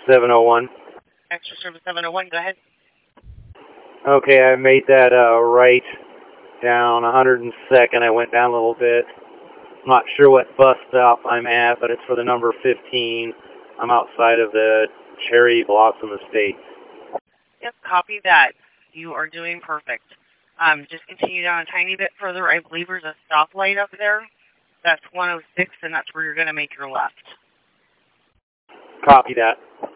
701. Extra Service 701, go ahead. Okay, I made that right down 102nd. I went down a little bit. I'm not sure what bus stop I'm at, but it's for the number 15. I'm outside of the Cherry Blossom Estate. Yep, copy that. You are doing perfect. Just continue down a tiny bit further. I believe there's a stoplight up there. That's 106, and that's where you're going to make your left. Copy that.